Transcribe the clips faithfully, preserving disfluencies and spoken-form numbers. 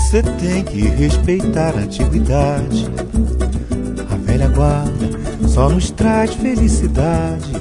Você tem que respeitar a antiguidade. A velha guarda só nos traz felicidade.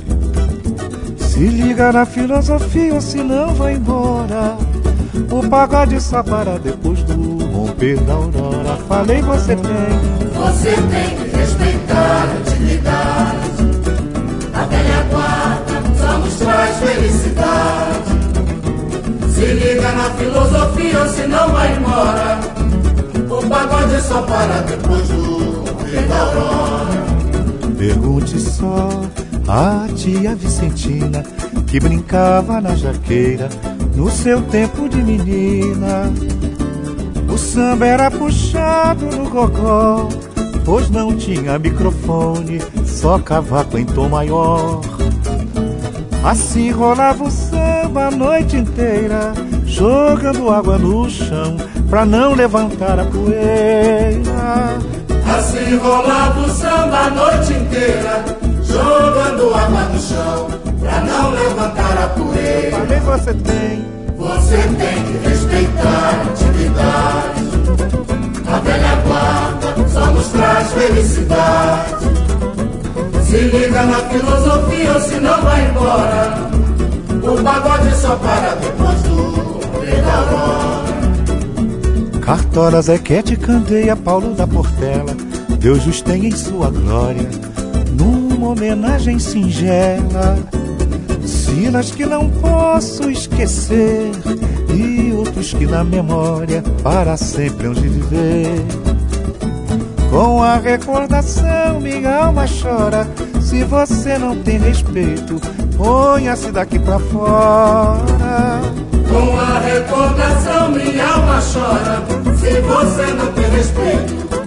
Se liga na filosofia ou senão vai embora. O pagode só para depois do romper da aurora. Falei, você tem. Você tem que respeitar a antiguidade. A velha guarda só nos traz felicidade. Se liga na filosofia ou senão vai embora. O pagode só para depois do romper da aurora. Pergunte só a tia Vicentina, que brincava na jaqueira no seu tempo de menina. O samba era puxado no gogó, pois não tinha microfone, só cavaco em tom maior. Assim rolava o samba a noite inteira, jogando água no chão pra não levantar a poeira. Assim rolava o samba a noite inteira, jogando água no chão pra não levantar a poeira. Falei, você tem. Você tem que respeitar a antiguidade. A velha guarda só nos traz felicidade. Se liga na filosofia ou senão vai embora. O pagode só para depois do romper da aurora. Cartola, Zequete, Candeia, Paulo da Portela, Deus os tem em sua glória, numa homenagem singela. Silas que não posso esquecer, e outros que na memória para sempre hão de viver. Com a recordação minha alma chora. Se você não tem respeito, ponha-se daqui pra fora. Com a recordação minha alma chora. Se você não tem respeito,